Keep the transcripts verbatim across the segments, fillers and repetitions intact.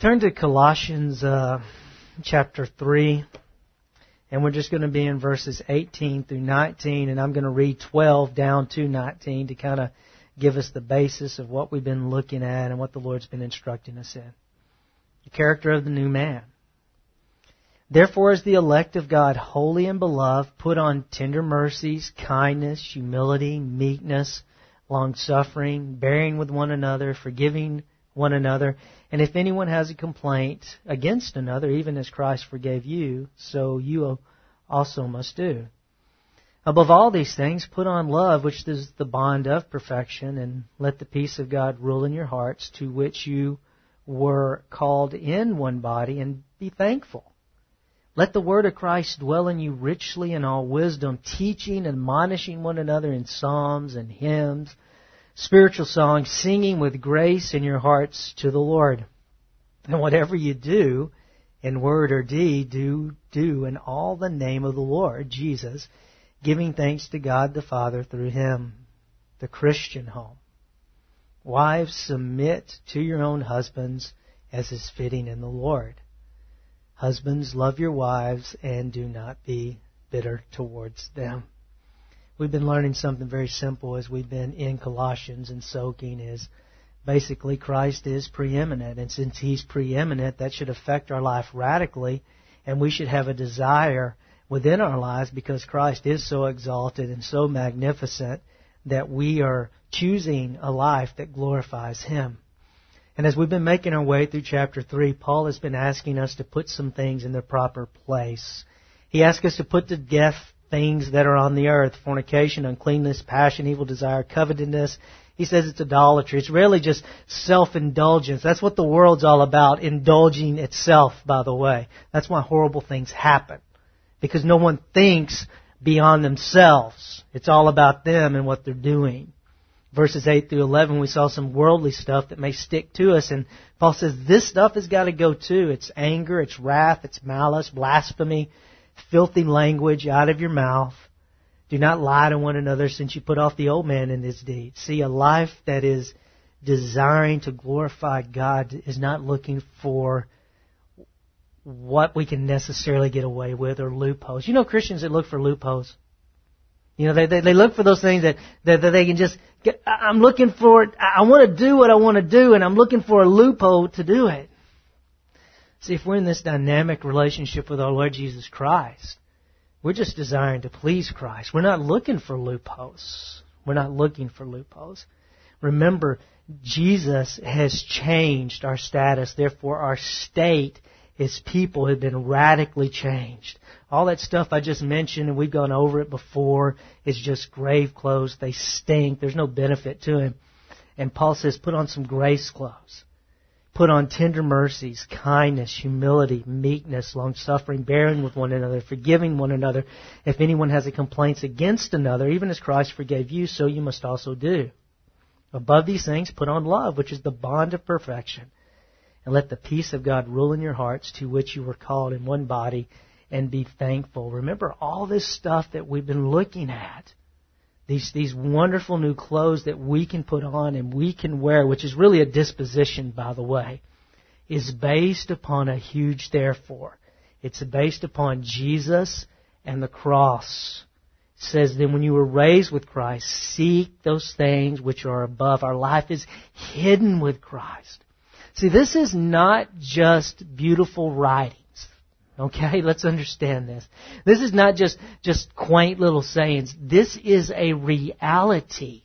Turn to Colossians uh, chapter three, and we're just going to be in verses eighteen through nineteen, and I'm going to read twelve down to nineteen to kind of give us the basis of what we've been looking at and what the Lord's been instructing us in. The character of the new man. Therefore, as the elect of God, holy and beloved, put on tender mercies, kindness, humility, meekness, long-suffering, bearing with one another, forgiving one another. And if anyone has a complaint against another, even as Christ forgave you, so you also must do. Above all these things, put on love, which is the bond of perfection, and let the peace of God rule in your hearts, to which you were called in one body, and be thankful. Let the word of Christ dwell in you richly in all wisdom, teaching and admonishing one another in psalms and hymns, spiritual songs, singing with grace in your hearts to the Lord. And whatever you do, in word or deed, do do in all the name of the Lord Jesus, giving thanks to God the Father through Him. The Christian home. Wives, submit to your own husbands as is fitting in the Lord. Husbands, love your wives and do not be bitter towards them. We've been learning something very simple as we've been in Colossians and soaking is basically Christ is preeminent. And since He's preeminent, that should affect our life radically. And we should have a desire within our lives because Christ is so exalted and so magnificent that we are choosing a life that glorifies Him. And as we've been making our way through chapter three, Paul has been asking us to put some things in their proper place. He asks us to put to death things that are on the earth: fornication, uncleanness, passion, evil desire, covetousness. He says it's idolatry. It's really just self-indulgence. That's what the world's all about, indulging itself, by the way. That's why horrible things happen. Because no one thinks beyond themselves. It's all about them and what they're doing. Verses eight through eleven, we saw some worldly stuff that may stick to us. And Paul says this stuff has got to go too. It's anger, it's wrath, it's malice, blasphemy, filthy language out of your mouth. Do not lie to one another, since you put off the old man in his deeds. See, a life that is desiring to glorify God is not looking for what we can necessarily get away with or loopholes. You know Christians that look for loopholes. You know, they, they, they look for those things that, that, that they can just get. I'm looking for it. I want to do what I want to do, and I'm looking for a loophole to do it. See, if we're in this dynamic relationship with our Lord Jesus Christ, we're just desiring to please Christ. We're not looking for loopholes. We're not looking for loopholes. Remember, Jesus has changed our status. Therefore, our state as people have been radically changed. All that stuff I just mentioned, and we've gone over it before, is just grave clothes. They stink. There's no benefit to Him. And Paul says, put on some grace clothes. Put on tender mercies, kindness, humility, meekness, long-suffering, bearing with one another, forgiving one another. If anyone has a complaint against another, even as Christ forgave you, so you must also do. Above these things, put on love, which is the bond of perfection. And let the peace of God rule in your hearts, to which you were called in one body, and be thankful. Remember all this stuff that we've been looking at. These, these wonderful new clothes that we can put on and we can wear, which is really a disposition, by the way, is based upon a huge therefore. It's based upon Jesus and the cross. It says, then when you were raised with Christ, seek those things which are above. Our life is hidden with Christ. See, this is not just beautiful writings. Okay, let's understand this. This is not just, just quaint little sayings. This is a reality.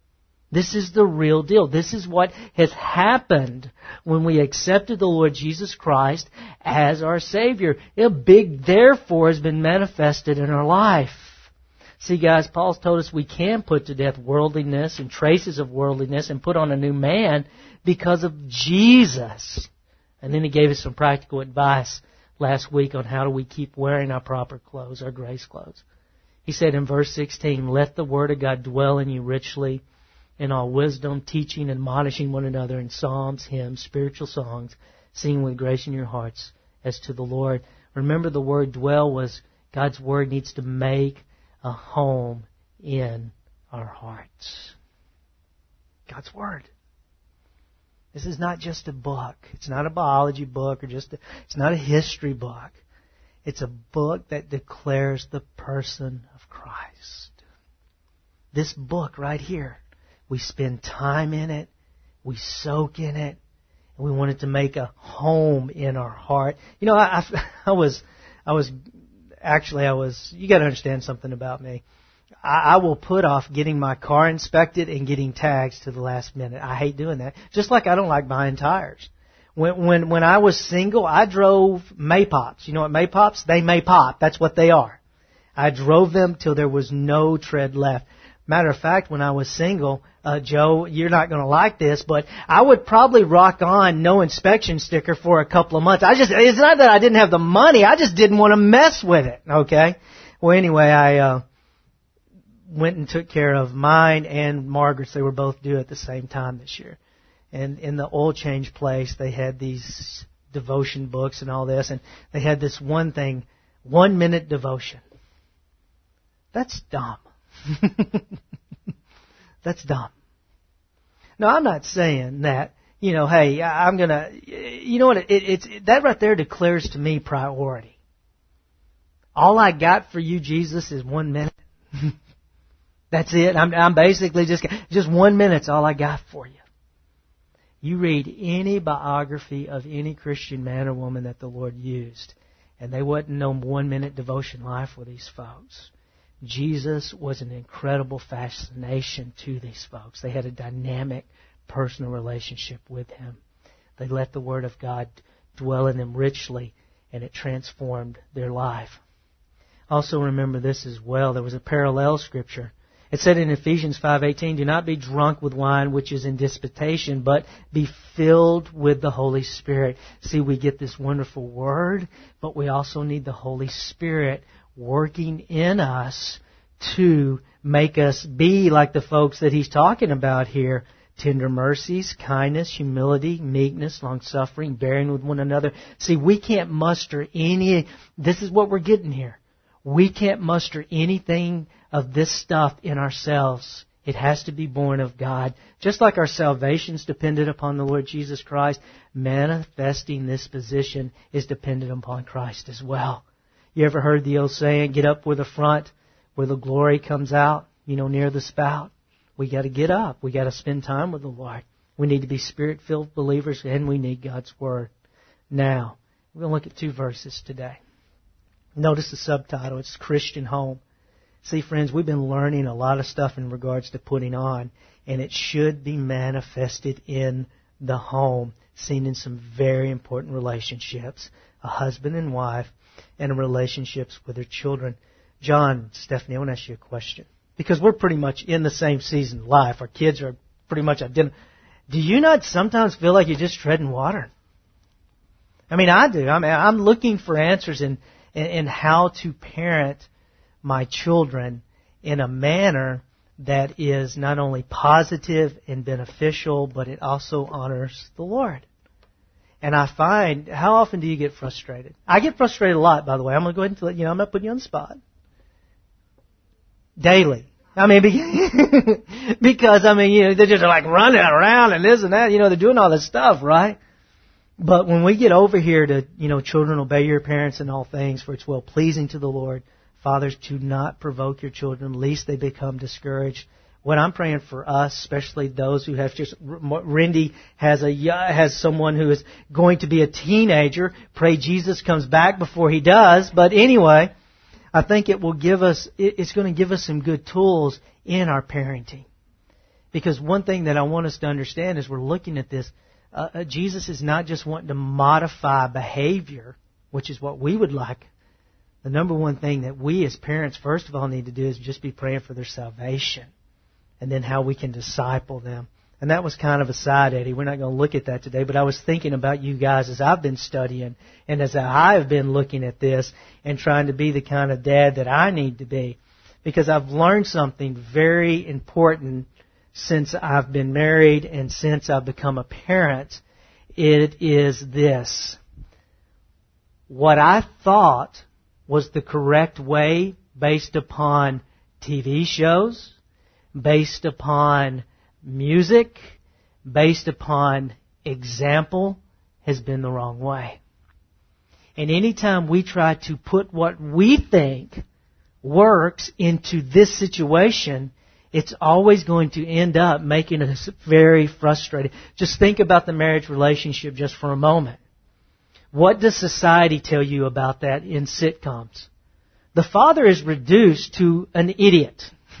This is the real deal. This is what has happened when we accepted the Lord Jesus Christ as our Savior. A big therefore has been manifested in our life. See, guys, Paul's told us we can put to death worldliness and traces of worldliness and put on a new man because of Jesus. And then he gave us some practical advice last week on how do we keep wearing our proper clothes, our grace clothes. He said in verse sixteen, let the word of God dwell in you richly in all wisdom, teaching and admonishing one another in psalms, hymns, spiritual songs, singing with grace in your hearts as to the Lord. Remember, the word dwell was God's word needs to make a home in our hearts. God's word. This is not just a book. It's not a biology book or just a, it's not a history book. It's a book that declares the person of Christ. This book right here, we spend time in it, we soak in it, and we want it to make a home in our heart. You know, I, I, I was, I was, actually I was, you got to understand something about me. I will put off getting my car inspected and getting tags to the last minute. I hate doing that. Just like I don't like buying tires. When when when I was single, I drove Maypops. You know what Maypops? They may pop. That's what they are. I drove them till there was no tread left. Matter of fact, when I was single, uh, Joe, you're not going to like this, but I would probably rock on no inspection sticker for a couple of months. I just, it's not that I didn't have the money. I just didn't want to mess with it. Okay. Well, anyway, I, uh, went and took care of mine and Margaret's. They were both due at the same time this year. And in the oil change place, they had these devotion books and all this, and they had this one thing, one minute devotion. That's dumb. That's dumb. Now, I'm not saying that, you know, hey, I'm going to, you know what, it, it's, that right there declares to me priority. All I got for you, Jesus, is one minute. That's it. I'm, I'm basically just, just one minute's all I got for you. You read any biography of any Christian man or woman that the Lord used, and they wasn't no one-minute devotion life with these folks. Jesus was an incredible fascination to these folks. They had a dynamic personal relationship with Him. They let the Word of God dwell in them richly, and it transformed their life. Also remember this as well. There was a parallel scripture. It said in Ephesians five eighteen, do not be drunk with wine which is in dissipation, but be filled with the Holy Spirit. See, we get this wonderful word, but we also need the Holy Spirit working in us to make us be like the folks that he's talking about here. Tender mercies, kindness, humility, meekness, long-suffering, bearing with one another. See, we can't muster any, this is what we're getting here. We can't muster anything of this stuff in ourselves. It has to be born of God. Just like our salvation is dependent upon the Lord Jesus Christ, manifesting this position is dependent upon Christ as well. You ever heard the old saying, get up with the front where the glory comes out, you know, near the spout? We got to get up. We got to spend time with the Lord. We need to be Spirit-filled believers, and we need God's Word. Now, we're going to look at two verses today. Notice the subtitle. It's Christian Home. See, friends, we've been learning a lot of stuff in regards to putting on, and it should be manifested in the home, seen in some very important relationships, a husband and wife, and relationships with their children. John, Stephanie, I want to ask you a question. Because we're pretty much in the same season of life. Our kids are pretty much identical. Do you not sometimes feel like you're just treading water? I mean, I do. I mean, I'm looking for answers in, in, in how to parent my children in a manner that is not only positive and beneficial, but it also honors the Lord. And I find, how often do you get frustrated? I get frustrated a lot, by the way. I'm going to go ahead and let you know, I'm not putting you on the spot. Daily. I mean, because, I mean, you know, they're just like running around and this and that. You know, they're doing all this stuff, right? But when we get over here to, you know, children obey your parents in all things, for it's well pleasing to the Lord. Fathers, do not provoke your children, lest they become discouraged. What I'm praying for us, especially those who have just, Rindy has a has someone who is going to be a teenager. Pray Jesus comes back before he does. But anyway, I think it will give us, it's going to give us some good tools in our parenting. Because one thing that I want us to understand as we're looking at this, uh, Jesus is not just wanting to modify behavior, which is what we would like. The number one thing that we as parents, first of all, need to do is just be praying for their salvation. And then how we can disciple them. And that was kind of a side, Eddie. We're not going to look at that today. But I was thinking about you guys as I've been studying and as I have been looking at this and trying to be the kind of dad that I need to be. Because I've learned something very important since I've been married and since I've become a parent. It is this. What I thought was the correct way based upon T V shows, based upon music, based upon example has been the wrong way. And anytime we try to put what we think works into this situation, it's always going to end up making us very frustrated. Just think about the marriage relationship just for a moment. What does society tell you about that in sitcoms? The father is reduced to an idiot.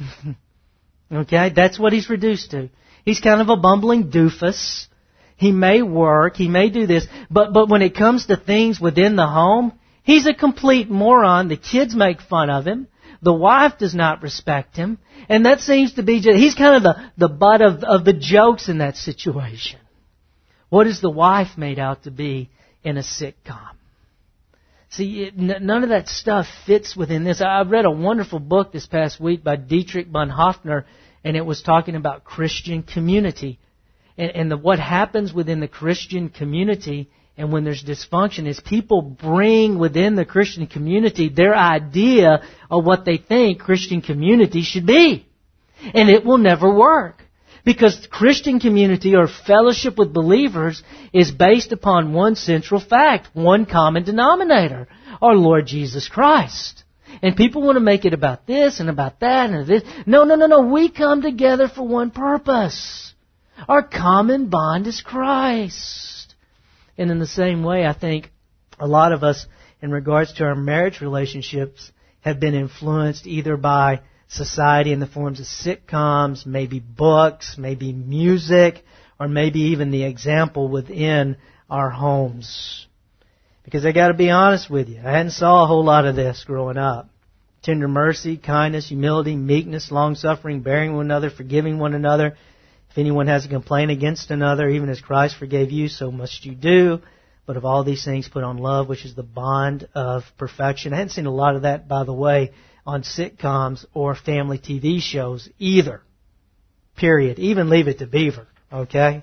Okay? That's what he's reduced to. He's kind of a bumbling doofus. He may work, he may do this, but, but when it comes to things within the home, he's a complete moron. The kids make fun of him. The wife does not respect him. And that seems to be, just, he's kind of the, the butt of, of the jokes in that situation. What is the wife made out to be in a sitcom? See, it, n- none of that stuff fits within this. I read a wonderful book this past week by Dietrich Bonhoeffer, and it was talking about Christian community. And, and the, what happens within the Christian community and when there's dysfunction is people bring within the Christian community their idea of what they think Christian community should be. And it will never work. Because Christian community or fellowship with believers is based upon one central fact, one common denominator, our Lord Jesus Christ. And people want to make it about this and about that and this. No, no, no, no. We come together for one purpose. Our common bond is Christ. And in the same way, I think a lot of us, in regards to our marriage relationships, have been influenced either by society in the forms of sitcoms, maybe books, maybe music, or maybe even the example within our homes. Because I got to be honest with you, I hadn't saw a whole lot of this growing up. Tender mercy, kindness, humility, meekness, long-suffering, bearing one another, forgiving one another. If anyone has a complaint against another, even as Christ forgave you, so must you do. But of all these things, put on love, which is the bond of perfection. I hadn't seen a lot of that, by the way, on sitcoms or family T V shows either. Period. Even Leave It to Beaver. Okay?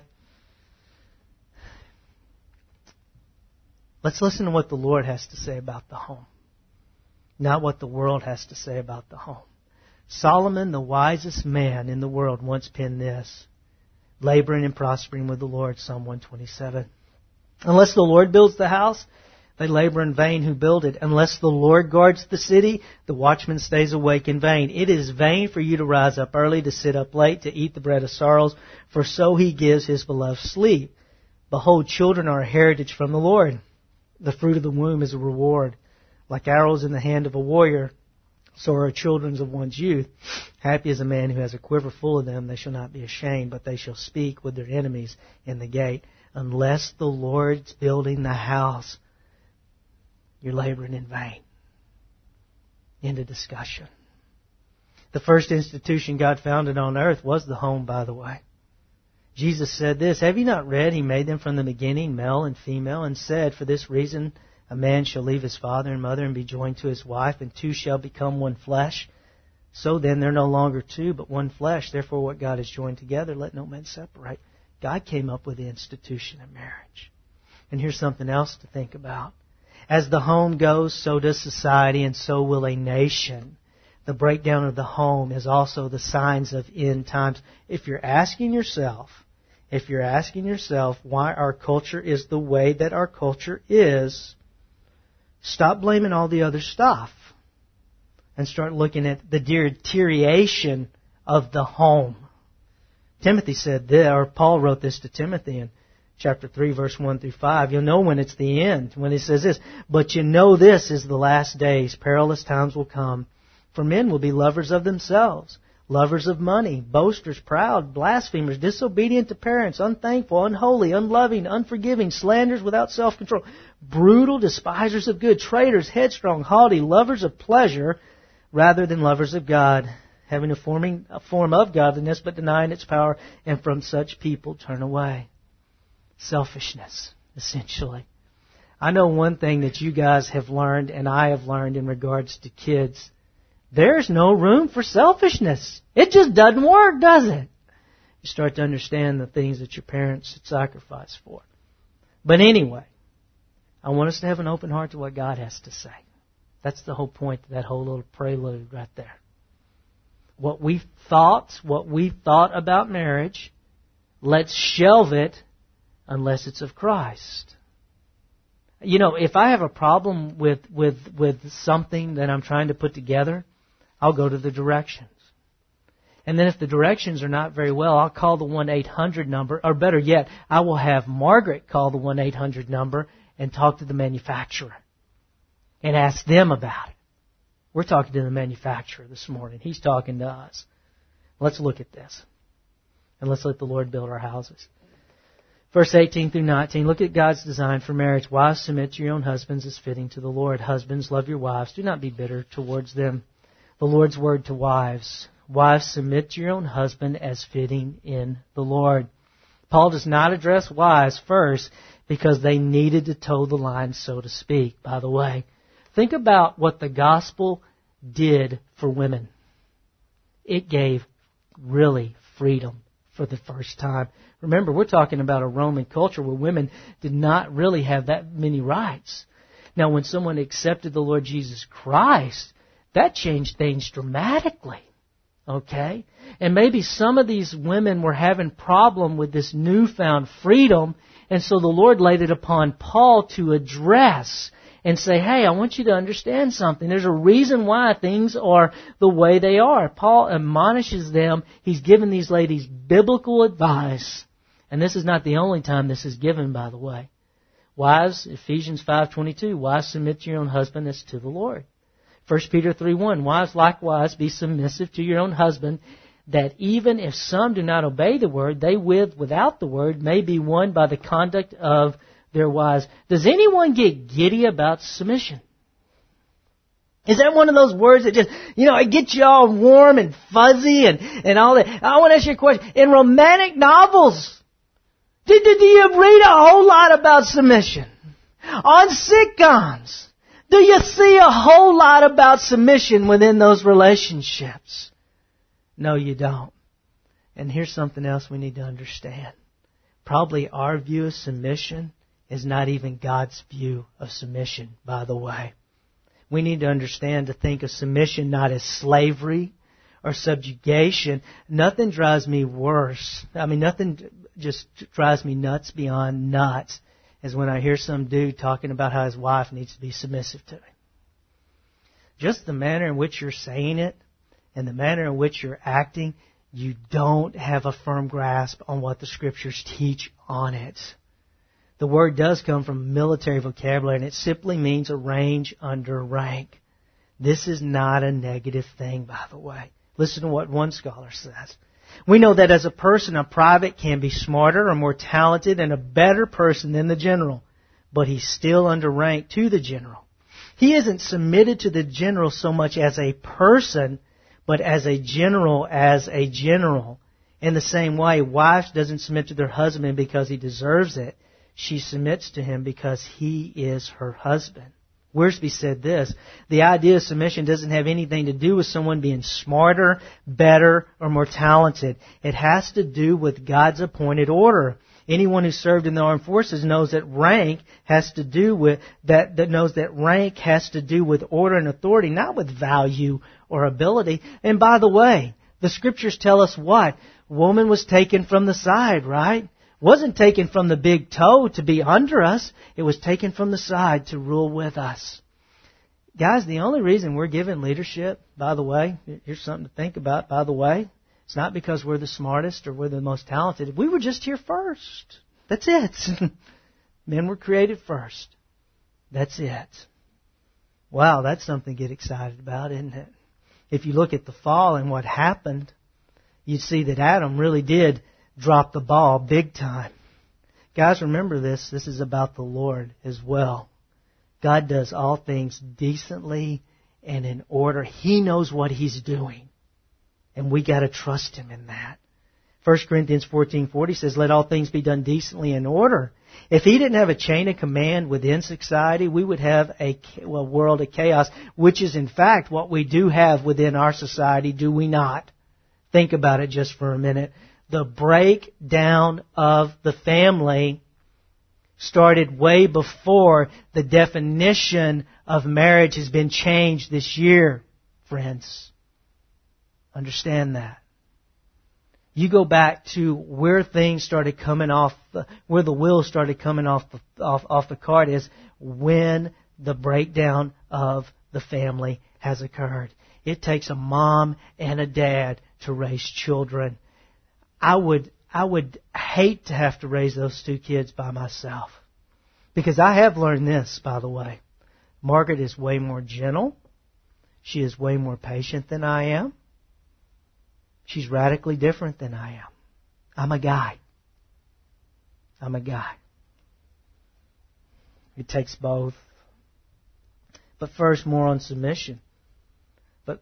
Let's listen to what the Lord has to say about the home. Not what the world has to say about the home. Solomon, the wisest man in the world, once penned this. Laboring and prospering with the Lord, Psalm one twenty-seven. Unless the Lord builds the house, they labor in vain who build it. Unless the Lord guards the city, the watchman stays awake in vain. It is vain for you to rise up early, to sit up late, to eat the bread of sorrows, for so he gives his beloved sleep. Behold, children are a heritage from the Lord. The fruit of the womb is a reward. Like arrows in the hand of a warrior, so are children of one's youth. Happy is a man who has a quiver full of them. They shall not be ashamed, but they shall speak with their enemies in the gate. Unless the Lord's building the house, you're laboring in vain. End of discussion. The first institution God founded on earth was the home, by the way. Jesus said this, have you not read, He made them from the beginning, male and female, and said, for this reason a man shall leave his father and mother and be joined to his wife, and two shall become one flesh. So then they're no longer two, but one flesh. Therefore what God has joined together, let no man separate. God came up with the institution of marriage. And here's something else to think about. As the home goes, so does society, and so will a nation. The breakdown of the home is also the signs of end times. If you're asking yourself, if you're asking yourself why our culture is the way that our culture is, stop blaming all the other stuff and start looking at the deterioration of the home. Timothy said this, or Paul wrote this to Timothy in chapter three, verse one through five. You'll know when it's the end, when he says this. But you know this is the last days. Perilous times will come. For men will be lovers of themselves, lovers of money, boasters, proud, blasphemers, disobedient to parents, unthankful, unholy, unloving, unforgiving, slanderers, without self-control, brutal, despisers of good, traitors, headstrong, haughty, lovers of pleasure rather than lovers of God, having a, forming, a form of godliness but denying its power, and from such people turn away. Selfishness, essentially. I know one thing that you guys have learned and I have learned in regards to kids. There's no room for selfishness. It just doesn't work, does it? You start to understand the things that your parents had sacrificed for. But anyway, I want us to have an open heart to what God has to say. That's the whole point of that whole little prelude right there. What we thought, what we thought about marriage, let's shelve it unless it's of Christ. You know, if I have a problem with, with, with something that I'm trying to put together, I'll go to the directions. And then if the directions are not very well, I'll call the one eight hundred number, or better yet, I will have Margaret call the one eight hundred number and talk to the manufacturer and ask them about it. We're talking to the manufacturer this morning. He's talking to us. Let's look at this. And let's let the Lord build our houses. Verse eighteen through nineteen, look at God's design for marriage. Wives, submit to your own husbands as fitting to the Lord. Husbands, love your wives. Do not be bitter towards them. The Lord's word to wives. Wives, submit to your own husband as fitting in the Lord. Paul does not address wives first because they needed to toe the line, so to speak. By the way, think about what the gospel did for women. It gave really freedom for the first time. Remember, we're talking about a Roman culture where women did not really have that many rights. Now, when someone accepted the Lord Jesus Christ, that changed things dramatically. Okay? And maybe some of these women were having problem with this newfound freedom, and so the Lord laid it upon Paul to address and say, hey, I want you to understand something. There's a reason why things are the way they are. Paul admonishes them. He's given these ladies biblical advice. And this is not the only time this is given, by the way. Wives, Ephesians five twenty-two, wives, submit to your own husband as to the Lord. First Peter three one, wives, likewise, be submissive to your own husband, that even if some do not obey the word, they with without the word may be won by the conduct of their wives. Does anyone get giddy about submission? Is that one of those words that just, you know, it gets you all warm and fuzzy and, and all that? I want to ask you a question. In romantic novels, do, do, do you read a whole lot about submission? On sitcoms, do you see a whole lot about submission within those relationships? No, you don't. And here's something else we need to understand. Probably our view of submission is not even God's view of submission, by the way. We need to understand to think of submission not as slavery or subjugation. Nothing drives me worse. I mean, nothing just drives me nuts beyond nuts is when I hear some dude talking about how his wife needs to be submissive to him. Just the manner in which you're saying it and the manner in which you're acting, you don't have a firm grasp on what the Scriptures teach on it. The word does come from military vocabulary, and it simply means a range under rank. This is not a negative thing, by the way. Listen to what one scholar says. We know that as a person, a private can be smarter or more talented and a better person than the general, but he's still under rank to the general. He isn't submitted to the general so much as a person, but as a general as a general. In the same way, wives doesn't submit to their husband because he deserves it. She submits to him because he is her husband. Wiersbe said this, the idea of submission doesn't have anything to do with someone being smarter, better, or more talented. It has to do with God's appointed order. Anyone who served in the armed forces knows that rank has to do with that, that knows that rank has to do with order and authority, not with value or ability. And by the way, the Scriptures tell us what? Woman was taken from the side, right? Wasn't taken from the big toe to be under us. It was taken from the side to rule with us. Guys, the only reason we're given leadership, by the way, here's something to think about, by the way, it's not because we're the smartest or we're the most talented. We were just here first. That's it. Men were created first. That's it. Wow, that's something to get excited about, isn't it? If you look at the fall and what happened, you'd see that Adam really did drop the ball big time. Guys, remember this. This is about the Lord as well. God does all things decently and in order. He knows what He's doing. And we got to trust Him in that. First Corinthians fourteen forty says, let all things be done decently in order. If He didn't have a chain of command within society, we would have a, a world of chaos, which is in fact what we do have within our society, do we not? Think about it just for a minute. The breakdown of the family started way before the definition of marriage has been changed this year, friends. Understand that. You go back to where things started coming off, the, where the wheels started coming off the, off, off the cart is when the breakdown of the family has occurred. It takes a mom and a dad to raise children. I would, I would hate to have to raise those two kids by myself. Because I have learned this, by the way. Margaret is way more gentle. She is way more patient than I am. She's radically different than I am. I'm a guy. I'm a guy. It takes both. But first, more on submission. But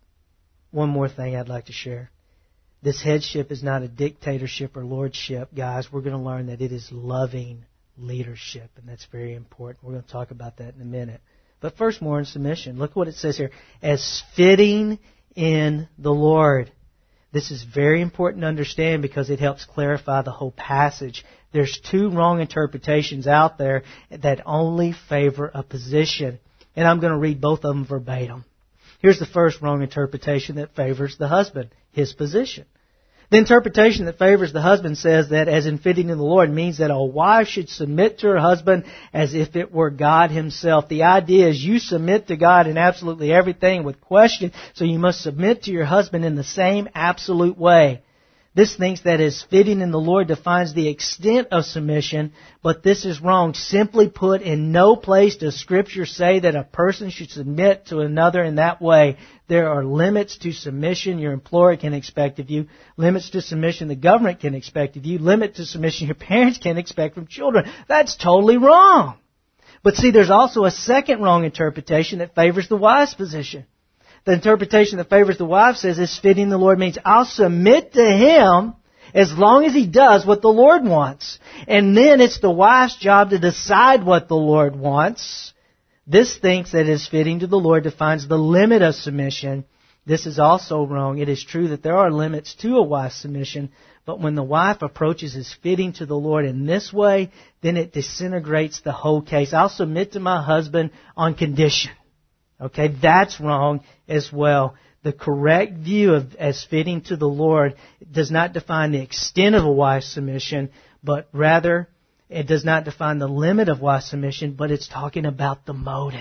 one more thing I'd like to share. This headship is not a dictatorship or lordship, guys. We're going to learn that it is loving leadership, and that's very important. We're going to talk about that in a minute. But first, more on submission. Look what it says here. As fitting in the Lord. This is very important to understand because it helps clarify the whole passage. There's two wrong interpretations out there that only favor a position. And I'm going to read both of them verbatim. Here's the first wrong interpretation that favors the husband, his position. The interpretation that favors the husband says that as in fitting in the Lord means that a wife should submit to her husband as if it were God Himself. The idea is you submit to God in absolutely everything with question, so you must submit to your husband in the same absolute way. This thinks that as fitting in the Lord defines the extent of submission, but this is wrong. Simply put, in no place does Scripture say that a person should submit to another in that way. There are limits to submission your employer can expect of you, limits to submission the government can expect of you, limit to submission your parents can expect from children. That's totally wrong. But see, there's also a second wrong interpretation that favors the wife's position. The interpretation that favors the wife says is fitting the Lord means I'll submit to Him as long as He does what the Lord wants. And then it's the wife's job to decide what the Lord wants. This thinks that is fitting to the Lord defines the limit of submission. This is also wrong. It is true that there are limits to a wife's submission, but when the wife approaches as fitting to the Lord in this way, then it disintegrates the whole case. I'll submit to my husband on condition. Okay, that's wrong as well. The correct view of as fitting to the Lord does not define the extent of a wife's submission, but rather it does not define the limit of wife's submission, but it's talking about the motive,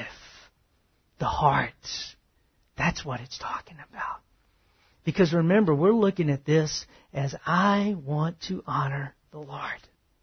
the heart. That's what it's talking about. Because remember, we're looking at this as I want to honor the Lord.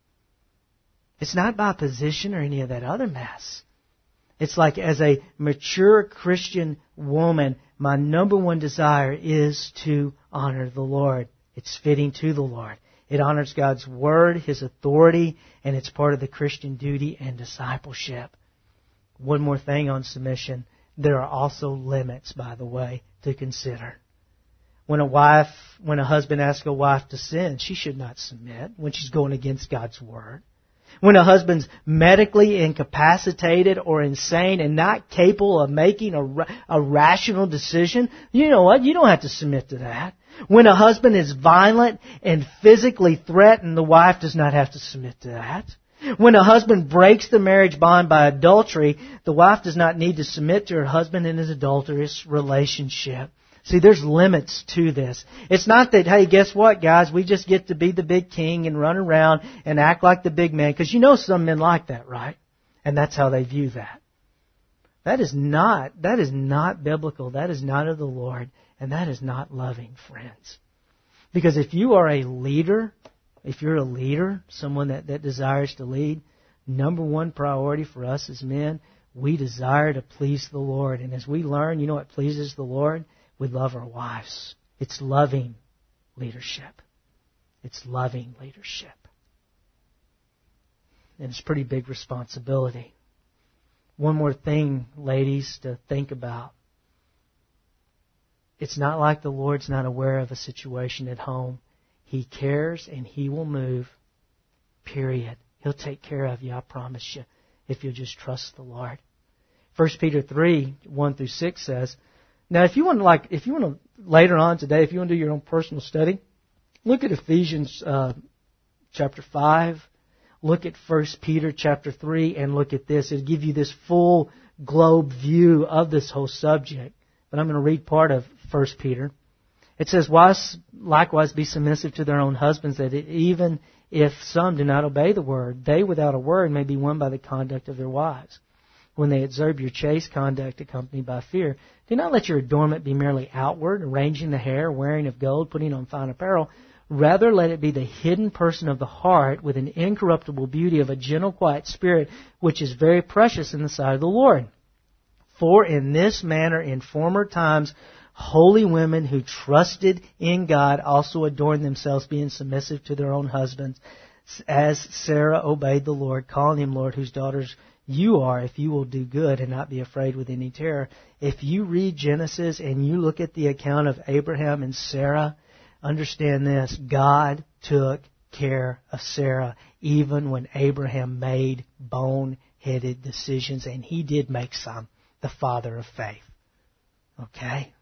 It's not by position or any of that other mess. It's like as a mature Christian woman, my number one desire is to honor the Lord. It's fitting to the Lord. It honors God's Word, His authority, and it's part of the Christian duty and discipleship. One more thing on submission. There are also limits, by the way, to consider. When a wife, when a husband asks a wife to sin, she should not submit when she's going against God's Word. When a husband's medically incapacitated or insane and not capable of making a, a rational decision, you know what? You don't have to submit to that. When a husband is violent and physically threatened, the wife does not have to submit to that. When a husband breaks the marriage bond by adultery, the wife does not need to submit to her husband in his adulterous relationship. See, there's limits to this. It's not that, hey, guess what, guys? We just get to be the big king and run around and act like the big man. Because you know some men like that, right? And that's how they view that. That is not, that is not biblical. That is not of the Lord. And that is not loving, friends. Because if you are a leader, if you're a leader, someone that, that desires to lead, number one priority for us as men, we desire to please the Lord. And as we learn, you know what pleases the Lord? We love our wives. It's loving leadership. It's loving leadership. And it's a pretty big responsibility. One more thing, ladies, to think about. It's not like the Lord's not aware of a situation at home. He cares and He will move. Period. He'll take care of you, I promise you, if you'll just trust the Lord. First Peter three, one through six says, now, if you want to, like, if you want to later on today, if you want to do your own personal study, look at Ephesians uh, chapter five, look at First Peter chapter three, and look at this. It'll give you this full globe view of this whole subject. But I'm going to read part of First Peter. It says, "Wives likewise be submissive to their own husbands, that it, even if some do not obey the word, they without a word may be won by the conduct of their wives. When they observe your chaste conduct accompanied by fear, do not let your adornment be merely outward, arranging the hair, wearing of gold, putting on fine apparel. Rather, let it be the hidden person of the heart with an incorruptible beauty of a gentle, quiet spirit, which is very precious in the sight of the Lord. For in this manner in former times holy women who trusted in God also adorned themselves, being submissive to their own husbands, as Sarah obeyed the Lord, calling him Lord, whose daughters you are, if you will do good and not be afraid with any terror." If you read Genesis and you look at the account of Abraham and Sarah, understand this: God took care of Sarah even when Abraham made bone-headed decisions, and he did make some, the father of faith. Okay?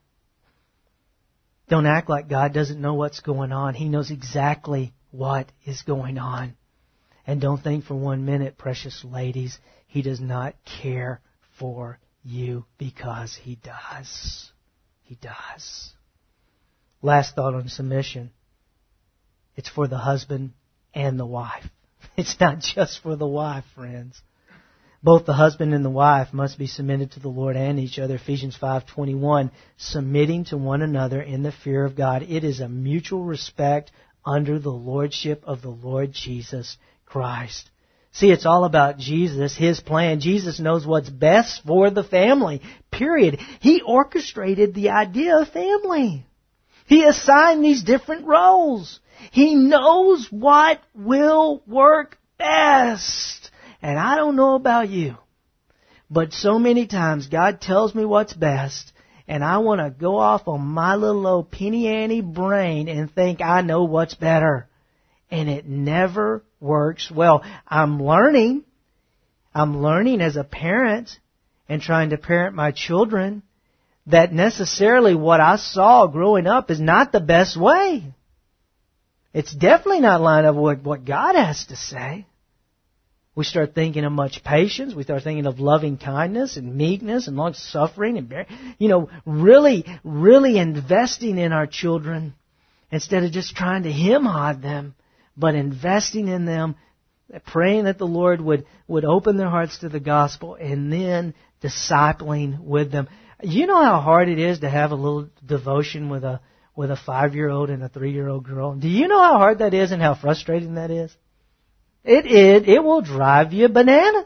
Don't act like God doesn't know what's going on. He knows exactly what is going on. And don't think for one minute, precious ladies, He does not care for you, because He does. He does. Last thought on submission. It's for the husband and the wife. It's not just for the wife, friends. Both the husband and the wife must be submitted to the Lord and each other. Ephesians five twenty-one, submitting to one another in the fear of God. It is a mutual respect under the lordship of the Lord Jesus Christ. See, it's all about Jesus, His plan. Jesus knows what's best for the family, period. He orchestrated the idea of family. He assigned these different roles. He knows what will work best. And I don't know about you, but so many times God tells me what's best, and I want to go off on my little old penny ante brain and think I know what's better. And it never works well. I'm learning. I'm learning as a parent and trying to parent my children that necessarily what I saw growing up is not the best way. It's definitely not lined up with what God has to say. We start thinking of much patience. We start thinking of loving kindness and meekness and long suffering and, you know, really, really investing in our children instead of just trying to hem-hod them, but investing in them, praying that the Lord would, would open their hearts to the gospel, and then discipling with them. You know how hard it is to have a little devotion with a with a five-year-old and a three-year-old girl? Do you know how hard that is and how frustrating that is? It, it, it will drive you bananas.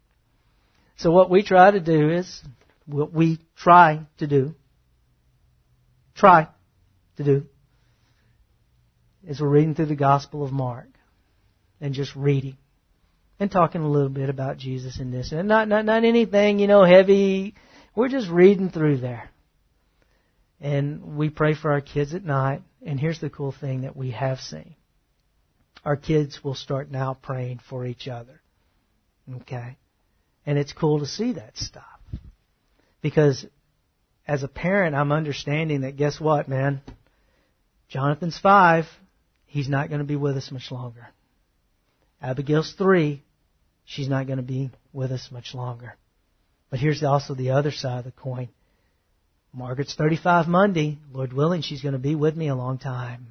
So what we try to do is, what we try to do, try to do, is we're reading through the Gospel of Mark and just reading and talking a little bit about Jesus in this. And not, not, not anything, you know, heavy. We're just reading through there. And we pray for our kids at night. And here's the cool thing that we have seen. Our kids will start now praying for each other. Okay? And it's cool to see that stuff. Because as a parent, I'm understanding that, guess what, man? Jonathan's five. He's not going to be with us much longer. Abigail's three. She's not going to be with us much longer. But here's also the other side of the coin. Margaret's thirty-five Monday. Lord willing, she's going to be with me a long time.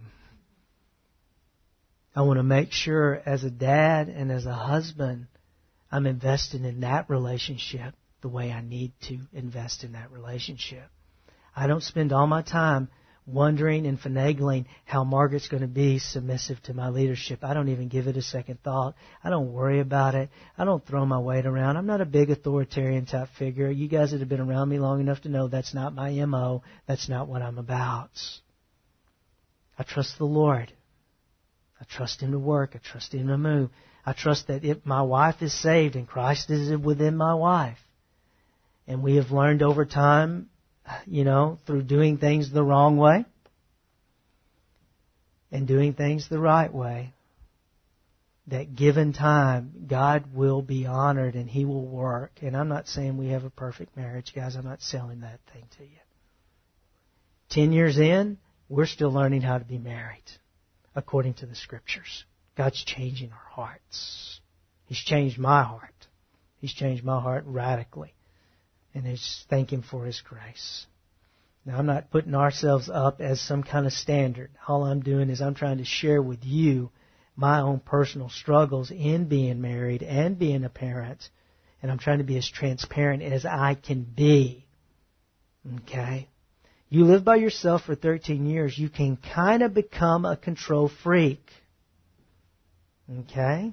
I want to make sure as a dad and as a husband, I'm invested in that relationship the way I need to invest in that relationship. I don't spend all my time wondering and finagling how Margaret's going to be submissive to my leadership. I don't even give it a second thought. I don't worry about it. I don't throw my weight around. I'm not a big authoritarian type figure. You guys that have been around me long enough to know that's not my M O. That's not what I'm about. I trust the Lord. I trust Him to work. I trust Him to move. I trust that if my wife is saved and Christ is within my wife, and we have learned over time, you know, through doing things the wrong way and doing things the right way, that given time, God will be honored and He will work. And I'm not saying we have a perfect marriage, guys. I'm not selling that thing to you. Ten years in, we're still learning how to be married according to the Scriptures. God's changing our hearts. He's changed my heart. He's changed my heart radically. And I just thank Him for His grace. Now, I'm not putting ourselves up as some kind of standard. All I'm doing is I'm trying to share with you my own personal struggles in being married and being a parent. And I'm trying to be as transparent as I can be. Okay? You live by yourself for thirteen years, you can kind of become a control freak. Okay?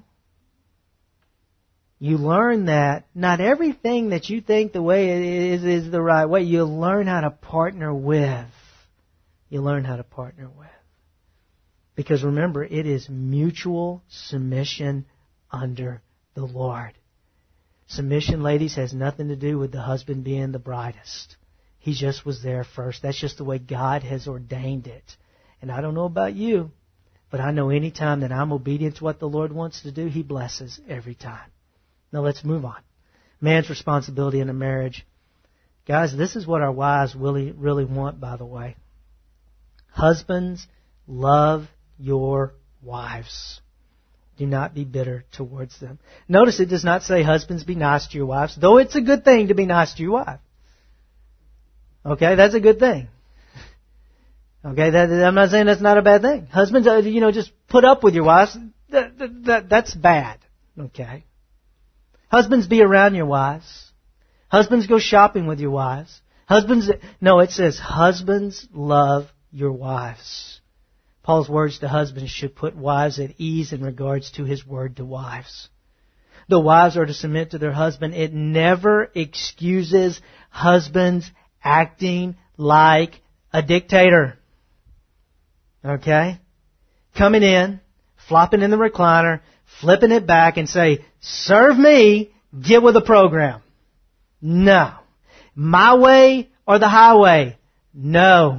You learn that not everything that you think the way it is is the right way. You learn how to partner with. You learn how to partner with. Because remember, it is mutual submission under the Lord. Submission, ladies, has nothing to do with the husband being the brightest. He just was there first. That's just the way God has ordained it. And I don't know about you, but I know any time that I'm obedient to what the Lord wants to do, He blesses every time. Now let's move on. Man's responsibility in a marriage. Guys, this is what our wives really, really want, by the way. Husbands, love your wives. Do not be bitter towards them. Notice it does not say husbands be nice to your wives, though it's a good thing to be nice to your wife. Okay, that's a good thing. Okay, that, I'm not saying that's not a bad thing. Husbands, you know, just put up with your wives. That, that, that, that's bad. Okay. Husbands, be around your wives. Husbands, go shopping with your wives. Husbands, no, it says husbands, love your wives. Paul's words to husbands should put wives at ease in regards to his word to wives. The wives are to submit to their husband. It never excuses husbands acting like a dictator. Okay? Coming in, flopping in the recliner, flipping it back and say, serve me, get with the program. No. My way or the highway? No.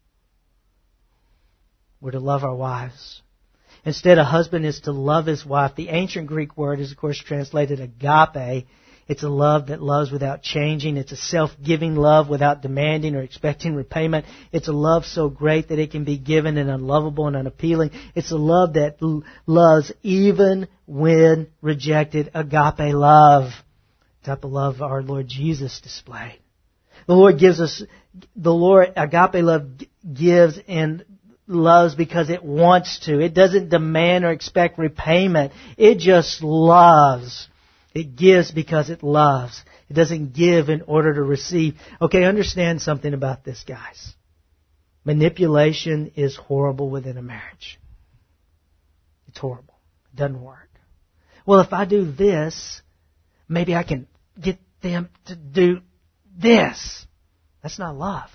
We're to love our wives. Instead, a husband is to love his wife. The ancient Greek word is, of course, translated agape. It's a love that loves without changing. It's a self-giving love without demanding or expecting repayment. It's a love so great that it can be given and unlovable and unappealing. It's a love that l- loves even when rejected. Agape love. The type of love our Lord Jesus displayed. The Lord gives us, the Lord, agape love gives and loves because it wants to. It doesn't demand or expect repayment. It just loves. It gives because it loves. It doesn't give in order to receive. Okay, understand something about this, guys. Manipulation is horrible within a marriage. It's horrible. It doesn't work. Well, if I do this, maybe I can get them to do this. That's not love.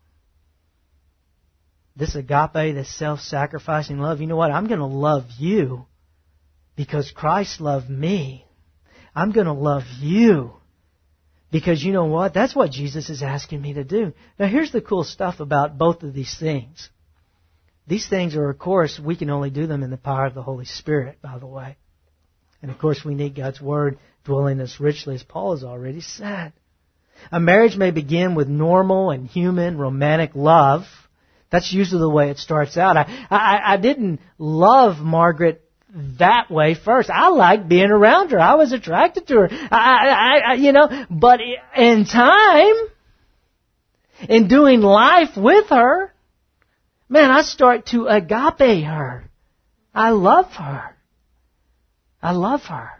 This agape, this self-sacrificing love, you know what? I'm going to love you because Christ loved me. I'm going to love you because you know what? That's what Jesus is asking me to do. Now, here's the cool stuff about both of these things. These things are, of course, we can only do them in the power of the Holy Spirit, by the way. And, of course, we need God's Word dwelling us richly, as Paul has already said. A marriage may begin with normal and human romantic love. That's usually the way it starts out. I, I, I didn't love Margaret that way first. I liked being around her. I was attracted to her. I, I, I, you know, but in time, in doing life with her, man, I start to agape her. I love her. I love her.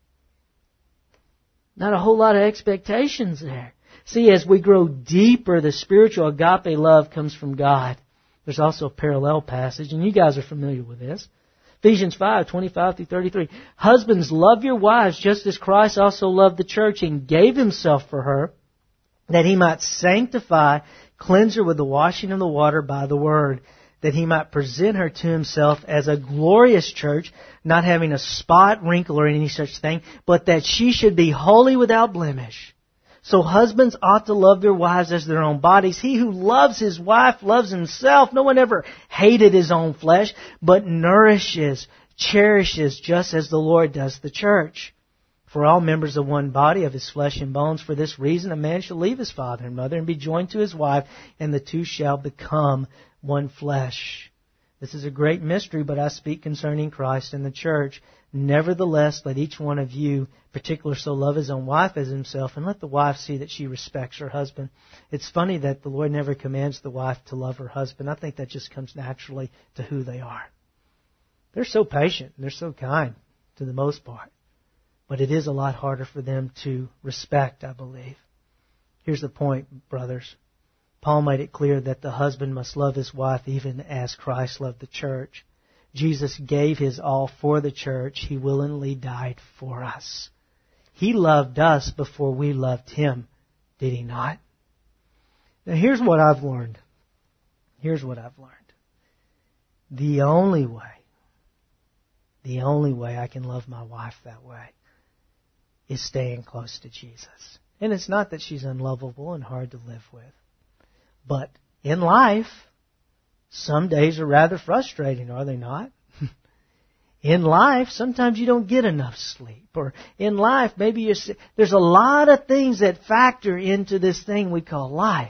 Not a whole lot of expectations there. See, as we grow deeper, the spiritual agape love comes from God. There's also a parallel passage, and you guys are familiar with this. Ephesians five, twenty-five through thirty-three. Husbands, love your wives just as Christ also loved the church and gave himself for her, that he might sanctify, cleanse her with the washing of the water by the word, that he might present her to himself as a glorious church, not having a spot, wrinkle, or any such thing, but that she should be holy without blemish. So husbands ought to love their wives as their own bodies. He who loves his wife loves himself. No one ever hated his own flesh, but nourishes, cherishes, just as the Lord does the church. For all members of one body, of his flesh and bones. For this reason, a man shall leave his father and mother and be joined to his wife, and the two shall become one flesh. This is a great mystery, but I speak concerning Christ and the church. Nevertheless, let each one of you particular so love his own wife as himself, and let the wife see that she respects her husband. It's funny that the Lord never commands the wife to love her husband. I think that just comes naturally to who they are. They're so patient. They're so kind to the most part. But it is a lot harder for them to respect, I believe. Here's the point, brothers. Paul made it clear that the husband must love his wife even as Christ loved the church. Jesus gave his all for the church. He willingly died for us. He loved us before we loved him, did he not? Now here's what I've learned. Here's what I've learned. The only way, the only way I can love my wife that way is staying close to Jesus. And it's not that she's unlovable and hard to live with. But in life, some days are rather frustrating, are they not? In life, sometimes you don't get enough sleep. Or in life, maybe you're, there's a lot of things that factor into this thing we call life.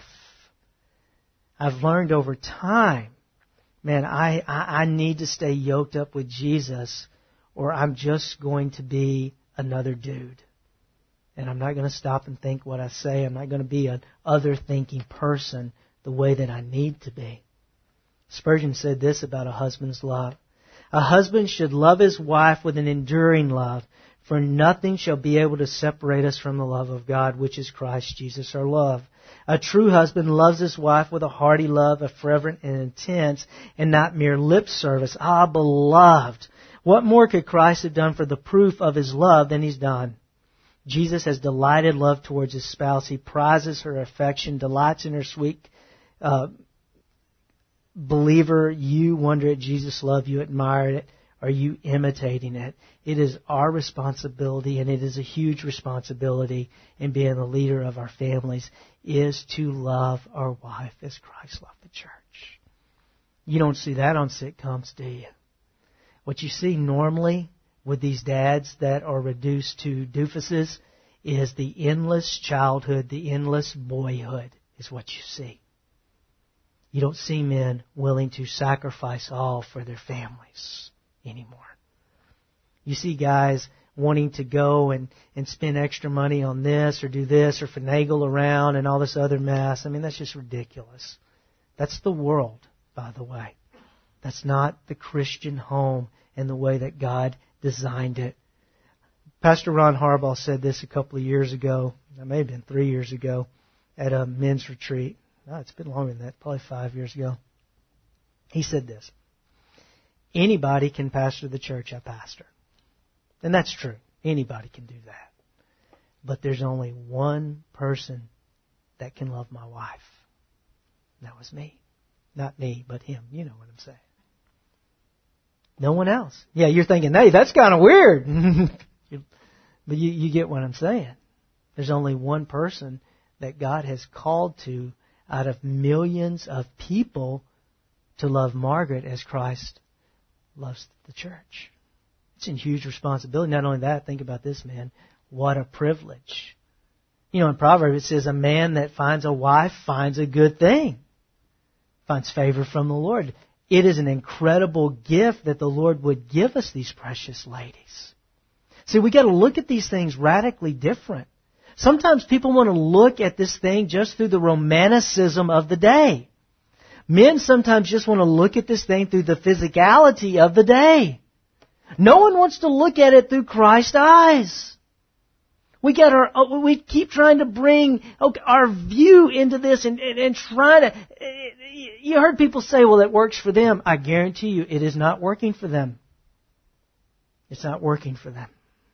I've learned over time, man, I, I, I need to stay yoked up with Jesus or I'm just going to be another dude. And I'm not going to stop and think what I say. I'm not going to be an other-thinking person the way that I need to be. Spurgeon said this about a husband's love. A husband should love his wife with an enduring love, for nothing shall be able to separate us from the love of God, which is Christ Jesus our love. A true husband loves his wife with a hearty love, a fervent and intense, and not mere lip service. Ah, beloved, what more could Christ have done for the proof of his love than he's done? Jesus has delighted love towards his spouse. He prizes her affection, delights in her sweet uh, believer. You wonder at Jesus' love. You admire it. Are you imitating it? It is our responsibility, and it is a huge responsibility in being the leader of our families, is to love our wife as Christ loved the church. You don't see that on sitcoms, do you? What you see normally with these dads that are reduced to doofuses is the endless childhood, the endless boyhood is what you see. You don't see men willing to sacrifice all for their families anymore. You see guys wanting to go and, and spend extra money on this or do this or finagle around and all this other mess. I mean, that's just ridiculous. That's the world, by the way. That's not the Christian home and the way that God designed it. Pastor Ron Harbaugh said this a couple of years ago. It may have been three years ago at a men's retreat. No, it's been longer than that, probably five years ago. He said this: anybody can pastor the church I pastor. And that's true. Anybody can do that. But there's only one person that can love my wife. And that was me. Not me, but him. You know what I'm saying. No one else. Yeah, you're thinking, hey, that's kind of weird. But you, you get what I'm saying. There's only one person that God has called to out of millions of people to love Margaret as Christ loves the church. It's a huge responsibility. Not only that, think about this, man. What a privilege. You know, in Proverbs it says, a man that finds a wife finds a good thing. Finds favor from the Lord. It is an incredible gift that the Lord would give us these precious ladies. See, we got to look at these things radically different. Sometimes people want to look at this thing just through the romanticism of the day. Men sometimes just want to look at this thing through the physicality of the day. No one wants to look at it through Christ's eyes. We got our, we keep trying to bring our view into this and, and, and try to. You heard people say, "Well, it works for them." I guarantee you, it is not working for them. It's not working for them.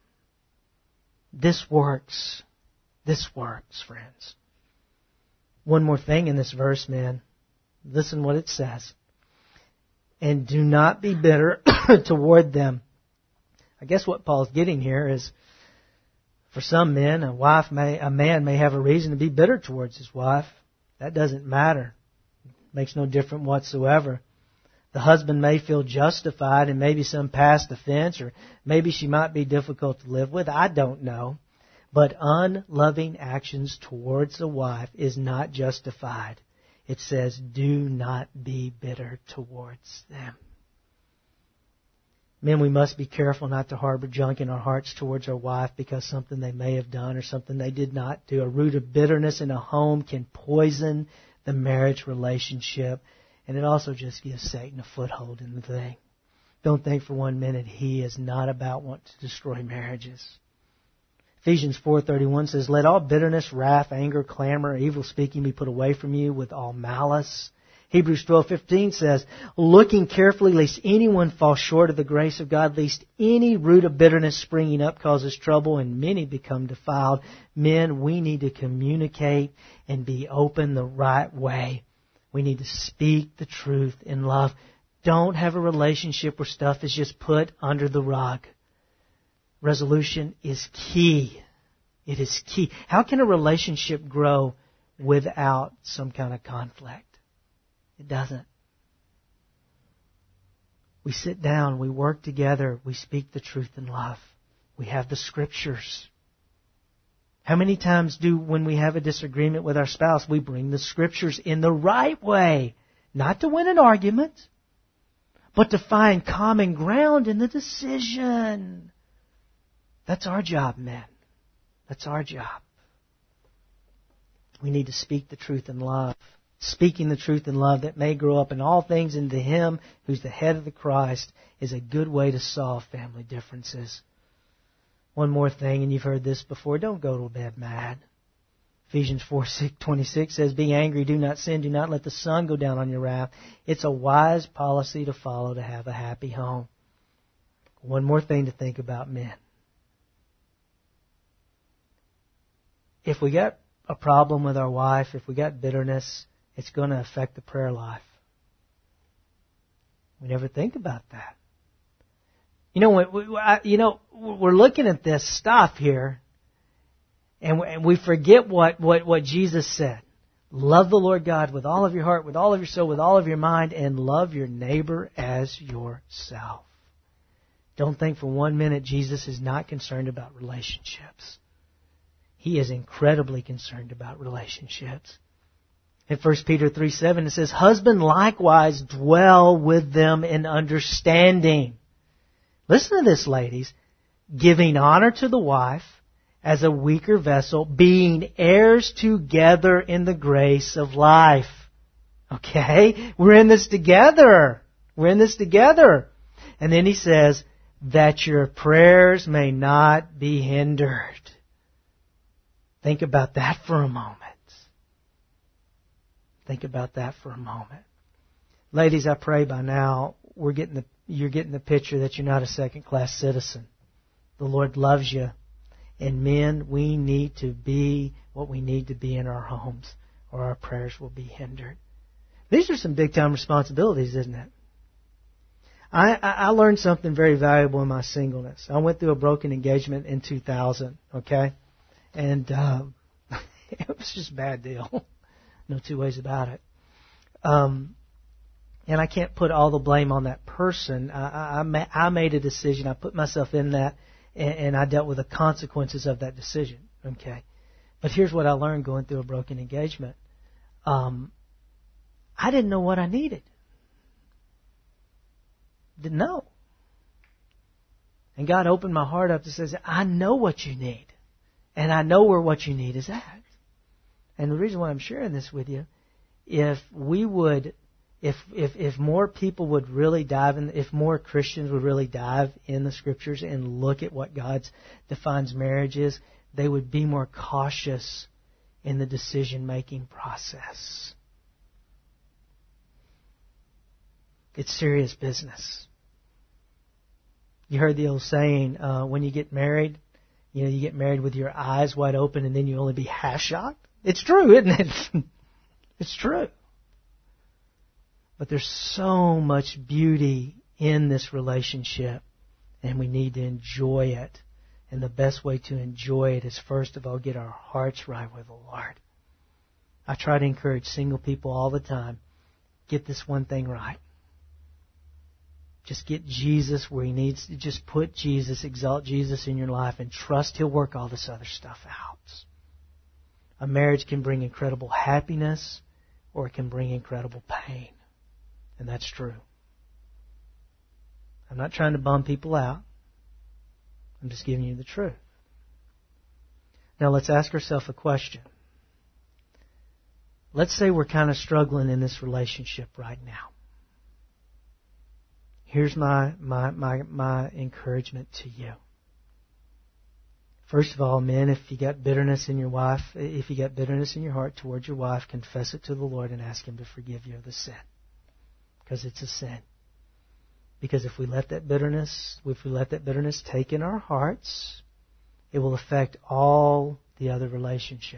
This works. This works, friends. One more thing in this verse, man. Listen what it says. And do not be bitter toward them. I guess what Paul's getting here is, for some men, a wife may, a man may have a reason to be bitter towards his wife. That doesn't matter. It makes no difference whatsoever. The husband may feel justified in maybe some past offense, or maybe she might be difficult to live with. I don't know. But unloving actions towards a wife is not justified. It says, do not be bitter towards them. Men, we must be careful not to harbor junk in our hearts towards our wife because something they may have done or something they did not do. A root of bitterness in a home can poison the marriage relationship, and it also just gives Satan a foothold in the thing. Don't think for one minute he is not about wanting to destroy marriages. Ephesians four thirty-one says, "Let all bitterness, wrath, anger, clamor, evil speaking be put away from you with all malice." Hebrews twelve fifteen says, "Looking carefully lest anyone fall short of the grace of God, lest any root of bitterness springing up causes trouble and many become defiled." Men, we need to communicate and be open the right way. We need to speak the truth in love. Don't have a relationship where stuff is just put under the rug. Resolution is key. It is key. How can a relationship grow without some kind of conflict? It doesn't. We sit down, we work together, we speak the truth in love. We have the Scriptures. How many times do, when we have a disagreement with our spouse, we bring the Scriptures in the right way? Not to win an argument, but to find common ground in the decision. That's our job, men. That's our job. We need to speak the truth in love. Speaking the truth in love that may grow up in all things into Him who's the head of the Christ is a good way to solve family differences. One more thing, and you've heard this before, don't go to bed mad. Ephesians four twenty-six says, "Be angry, do not sin, do not let the sun go down on your wrath." It's a wise policy to follow to have a happy home. One more thing to think about, men. If we got a problem with our wife, if we got bitterness, it's going to affect the prayer life. We never think about that. You know, we, you know, we're looking at this stuff here, and we forget what, what, what Jesus said. Love the Lord God with all of your heart, with all of your soul, with all of your mind, and love your neighbor as yourself. Don't think for one minute Jesus is not concerned about relationships. He is incredibly concerned about relationships. In First Peter three seven it says, "Husband likewise dwell with them in understanding." Listen to this, ladies. "Giving honor to the wife as a weaker vessel, being heirs together in the grace of life." Okay? We're in this together. We're in this together. And then he says, "that your prayers may not be hindered." Think about that for a moment. Think about that for a moment. Ladies, I pray by now we're getting the, you're getting the picture that you're not a second-class citizen. The Lord loves you. And men, we need to be what we need to be in our homes, or our prayers will be hindered. These are some big-time responsibilities, isn't it? I, I, I learned something very valuable in my singleness. I went through a broken engagement in two thousand, okay? And uh, it was just a bad deal. No two ways about it. Um, and I can't put all the blame on that person. I, I, ma- I made a decision. I put myself in that, and, and I dealt with the consequences of that decision. Okay. But here's what I learned going through a broken engagement. Um, I didn't know what I needed. Didn't know. And God opened my heart up to say, I know what you need. And I know where what you need is at. And the reason why I'm sharing this with you, if we would, if if if more people would really dive in, if more Christians would really dive in the Scriptures and look at what God defines marriage is, they would be more cautious in the decision-making process. It's serious business. You heard the old saying, uh, when you get married, you know, you get married with your eyes wide open and then you only be half-shocked. It's true, isn't it? It's true. But there's so much beauty in this relationship, and we need to enjoy it. And the best way to enjoy it is, first of all, get our hearts right with the Lord. I try to encourage single people all the time, get this one thing right. Just get Jesus where He needs to. Just put Jesus, exalt Jesus in your life, and trust He'll work all this other stuff out. A marriage can bring incredible happiness, or it can bring incredible pain. And that's true. I'm not trying to bum people out. I'm just giving you the truth. Now let's ask ourselves a question. Let's say we're kind of struggling in this relationship right now. Here's my, my, my, my encouragement to you. First of all, men, if you got bitterness in your wife, if you got bitterness in your heart towards your wife, confess it to the Lord and ask Him to forgive you of the sin. Because it's a sin. Because if we let that bitterness, if we let that bitterness take in our hearts, it will affect all the other relationships.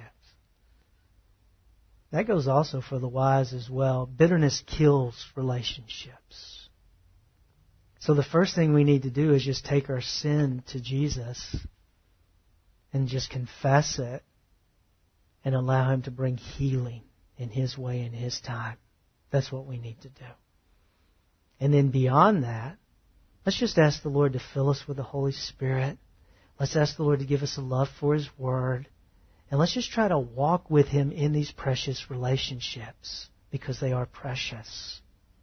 That goes also for the wives as well. Bitterness kills relationships. So the first thing we need to do is just take our sin to Jesus and just confess it and allow Him to bring healing in His way and His time. That's what we need to do. And then beyond that, let's just ask the Lord to fill us with the Holy Spirit. Let's ask the Lord to give us a love for His Word. And let's just try to walk with Him in these precious relationships because they are precious.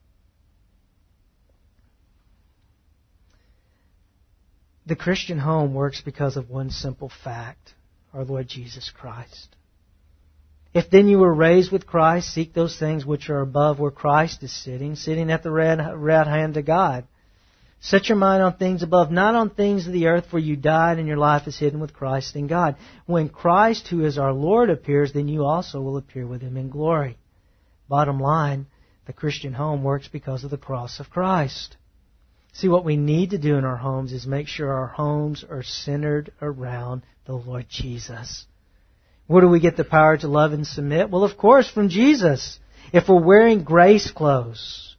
The Christian home works because of one simple fact, our Lord Jesus Christ. If then you were raised with Christ, seek those things which are above where Christ is sitting, sitting at the right, right hand of God. Set your mind on things above, not on things of the earth, for you died and your life is hidden with Christ in God. When Christ, who is our Lord, appears, then you also will appear with Him in glory. Bottom line, the Christian home works because of the cross of Christ. See, what we need to do in our homes is make sure our homes are centered around the Lord Jesus. Where do we get the power to love and submit? Well, of course, from Jesus. If we're wearing grace clothes,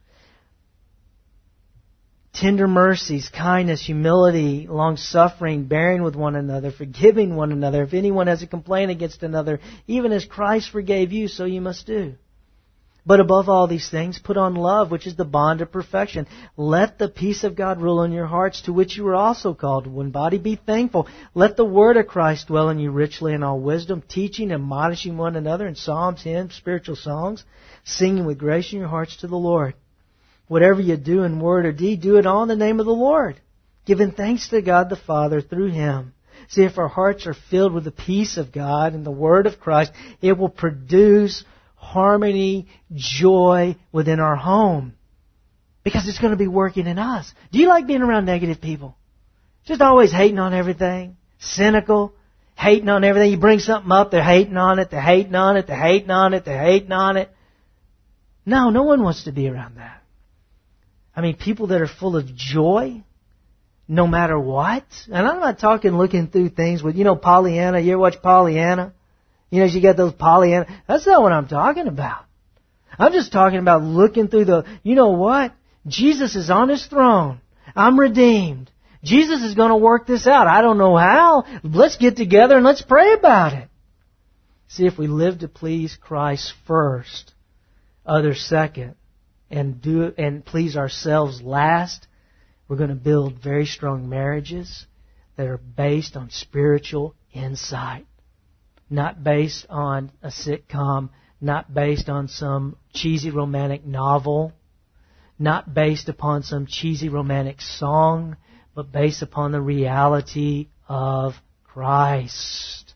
tender mercies, kindness, humility, long-suffering, bearing with one another, forgiving one another. If anyone has a complaint against another, even as Christ forgave you, so you must do. But above all these things, put on love, which is the bond of perfection. Let the peace of God rule in your hearts, to which you were also called. One body, be thankful. Let the word of Christ dwell in you richly in all wisdom, teaching and admonishing one another in psalms, hymns, spiritual songs, singing with grace in your hearts to the Lord. Whatever you do in word or deed, do it all in the name of the Lord, giving thanks to God the Father through Him. See, if our hearts are filled with the peace of God and the word of Christ, it will produce harmony, joy within our home. Because it's going to be working in us. Do you like being around negative people? Just always hating on everything. Cynical. Hating on everything. You bring something up, they're hating on it, they're hating on it, they're hating on it, they're hating on it. No, no one wants to be around that. I mean, people that are full of joy, no matter what. And I'm not talking looking through things with, you know, Pollyanna. You ever watch Pollyanna? You know, you got those Pollyanna. That's not what I'm talking about. I'm just talking about looking through the, you know what? Jesus is on His throne. I'm redeemed. Jesus is going to work this out. I don't know how. Let's get together and let's pray about it. See, if we live to please Christ first, others second, and do and please ourselves last, we're going to build very strong marriages that are based on spiritual insight. Not based on a sitcom, not based on some cheesy romantic novel, not based upon some cheesy romantic song, but based upon the reality of Christ.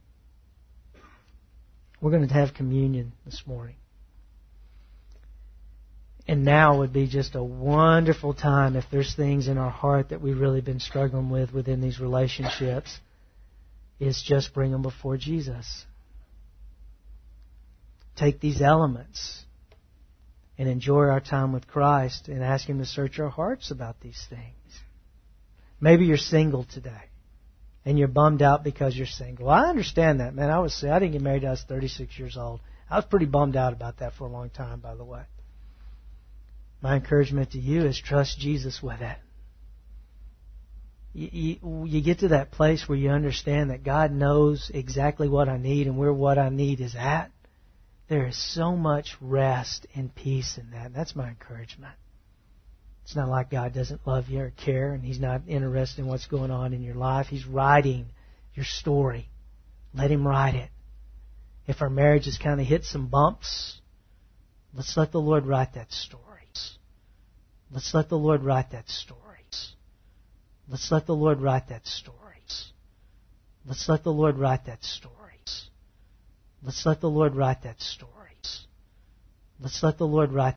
We're going to have communion this morning. And now would be just a wonderful time if there's things in our heart that we've really been struggling with within these relationships. Is just bring them before Jesus. Take these elements and enjoy our time with Christ and ask Him to search our hearts about these things. Maybe you're single today and you're bummed out because you're single. I understand that, man. I was I didn't get married till I was thirty-six years old. I was pretty bummed out about that for a long time, by the way. My encouragement to you is trust Jesus with it. You, you, you get to that place where you understand that God knows exactly what I need and where what I need is at. There is so much rest and peace in that. That's my encouragement. It's not like God doesn't love you or care and He's not interested in what's going on in your life. He's writing your story. Let Him write it. If our marriage has kind of hit some bumps, let's let the Lord write that story. Let's let the Lord write that story. Let's let the Lord write that story. Let's let the Lord write that story. Let's let the Lord write that story. Let's let the Lord write